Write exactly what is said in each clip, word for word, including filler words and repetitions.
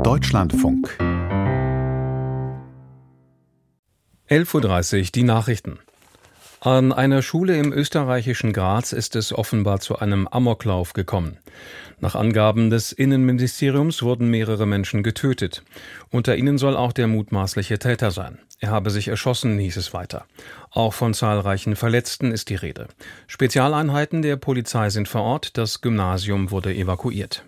Deutschlandfunk. elf Uhr dreißig, die Nachrichten. An einer Schule im österreichischen Graz ist es offenbar zu einem Amoklauf gekommen. Nach Angaben des Innenministeriums wurden mehrere Menschen getötet. Unter ihnen soll auch der mutmaßliche Täter sein. Er habe sich erschossen, hieß es weiter. Auch von zahlreichen Verletzten ist die Rede. Spezialeinheiten der Polizei sind vor Ort, das Gymnasium wurde evakuiert.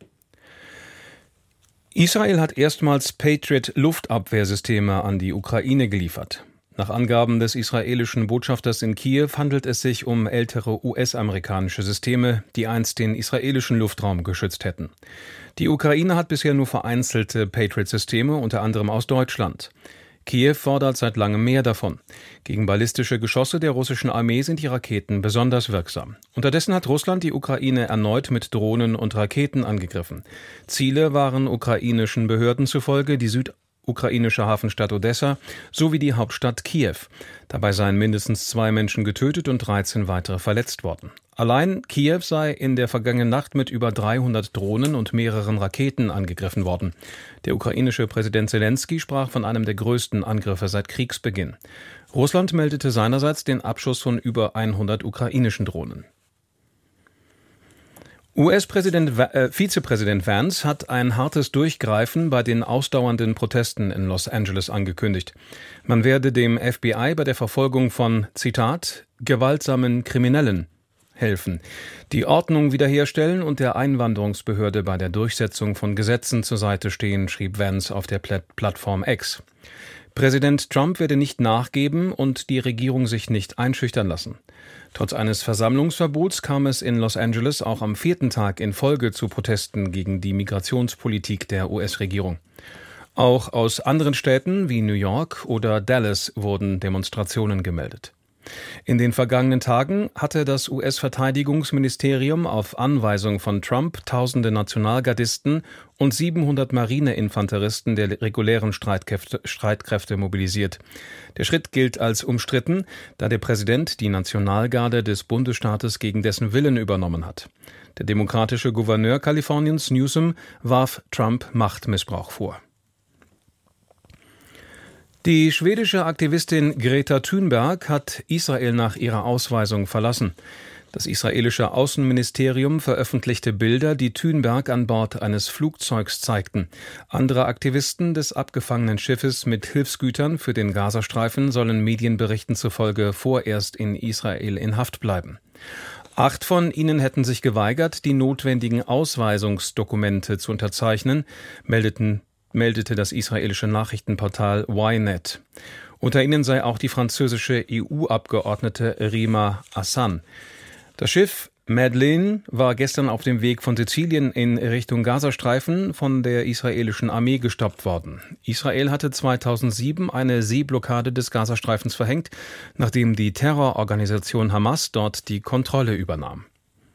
Israel hat erstmals Patriot-Luftabwehrsysteme an die Ukraine geliefert. Nach Angaben des israelischen Botschafters in Kiew handelt es sich um ältere U S-amerikanische Systeme, die einst den israelischen Luftraum geschützt hätten. Die Ukraine hat bisher nur vereinzelte Patriot-Systeme, unter anderem aus Deutschland. Kiew fordert seit langem mehr davon. Gegen ballistische Geschosse der russischen Armee sind die Raketen besonders wirksam. Unterdessen hat Russland die Ukraine erneut mit Drohnen und Raketen angegriffen. Ziele waren ukrainischen Behörden zufolge die südukrainische Hafenstadt Odessa sowie die Hauptstadt Kiew. Dabei seien mindestens zwei Menschen getötet und dreizehn weitere verletzt worden. Allein Kiew sei in der vergangenen Nacht mit über dreihundert Drohnen und mehreren Raketen angegriffen worden. Der ukrainische Präsident Selenskyj sprach von einem der größten Angriffe seit Kriegsbeginn. Russland meldete seinerseits den Abschuss von über hundert ukrainischen Drohnen. U S-Präsident, äh, Vizepräsident Vance hat ein hartes Durchgreifen bei den ausdauernden Protesten in Los Angeles angekündigt. Man werde dem F B I bei der Verfolgung von, Zitat, gewaltsamen Kriminellen helfen, die Ordnung wiederherstellen und der Einwanderungsbehörde bei der Durchsetzung von Gesetzen zur Seite stehen, schrieb Vance auf der Plattform X. Präsident Trump werde nicht nachgeben und die Regierung sich nicht einschüchtern lassen. Trotz eines Versammlungsverbots kam es in Los Angeles auch am vierten Tag in Folge zu Protesten gegen die Migrationspolitik der U S-Regierung. Auch aus anderen Städten wie New York oder Dallas wurden Demonstrationen gemeldet. In den vergangenen Tagen hatte das U S-Verteidigungsministerium auf Anweisung von Trump tausende Nationalgardisten und siebenhundert Marineinfanteristen der regulären Streitkräfte, Streitkräfte mobilisiert. Der Schritt gilt als umstritten, da der Präsident die Nationalgarde des Bundesstaates gegen dessen Willen übernommen hat. Der demokratische Gouverneur Kaliforniens Newsom warf Trump Machtmissbrauch vor. Die schwedische Aktivistin Greta Thunberg hat Israel nach ihrer Ausweisung verlassen. Das israelische Außenministerium veröffentlichte Bilder, die Thunberg an Bord eines Flugzeugs zeigten. Andere Aktivisten des abgefangenen Schiffes mit Hilfsgütern für den Gazastreifen sollen Medienberichten zufolge vorerst in Israel in Haft bleiben. Acht von ihnen hätten sich geweigert, die notwendigen Ausweisungsdokumente zu unterzeichnen, meldeten meldete das israelische Nachrichtenportal Ynet. Unter ihnen sei auch die französische E U-Abgeordnete Rima Hassan. Das Schiff Madeleine war gestern auf dem Weg von Sizilien in Richtung Gazastreifen von der israelischen Armee gestoppt worden. Israel hatte zweitausendsieben eine Seeblockade des Gazastreifens verhängt, nachdem die Terrororganisation Hamas dort die Kontrolle übernahm.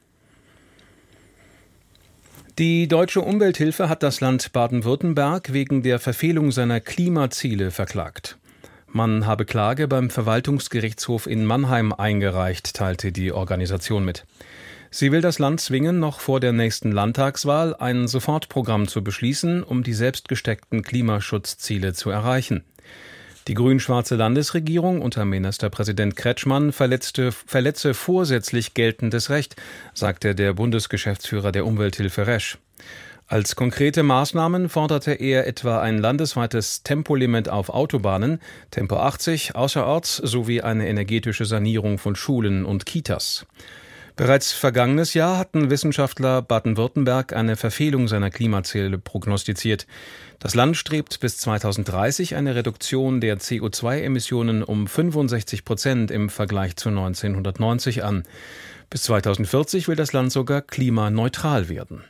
Die Deutsche Umwelthilfe hat das Land Baden-Württemberg wegen der Verfehlung seiner Klimaziele verklagt. Man habe Klage beim Verwaltungsgerichtshof in Mannheim eingereicht, teilte die Organisation mit. Sie will das Land zwingen, noch vor der nächsten Landtagswahl ein Sofortprogramm zu beschließen, um die selbstgesteckten Klimaschutzziele zu erreichen. Die grün-schwarze Landesregierung unter Ministerpräsident Kretschmann verletzte, verletze vorsätzlich geltendes Recht, sagte der Bundesgeschäftsführer der Umwelthilfe Resch. Als konkrete Maßnahmen forderte er etwa ein landesweites Tempolimit auf Autobahnen, Tempo achtzig außerorts sowie eine energetische Sanierung von Schulen und Kitas. Bereits vergangenes Jahr hatten Wissenschaftler Baden-Württemberg eine Verfehlung seiner Klimaziele prognostiziert. Das Land strebt bis zweitausenddreißig eine Reduktion der C O zwei Emissionen um fünfundsechzig Prozent im Vergleich zu neunzehnhundertneunzig an. Bis zweitausendvierzig will das Land sogar klimaneutral werden.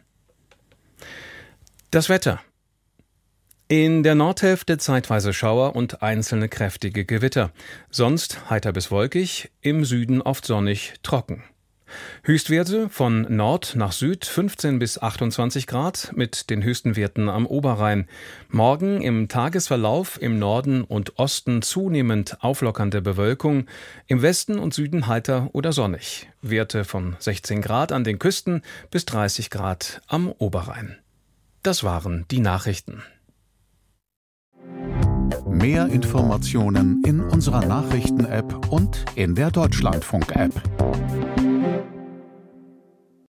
Das Wetter. In der Nordhälfte zeitweise Schauer und einzelne kräftige Gewitter. Sonst heiter bis wolkig, im Süden oft sonnig, trocken. Höchstwerte von Nord nach Süd fünfzehn bis achtundzwanzig Grad mit den höchsten Werten am Oberrhein. Morgen im Tagesverlauf im Norden und Osten zunehmend auflockernde Bewölkung, im Westen und Süden heiter oder sonnig. Werte von sechzehn Grad an den Küsten bis dreißig Grad am Oberrhein. Das waren die Nachrichten. Mehr Informationen in unserer Nachrichten-App und in der Deutschlandfunk-App.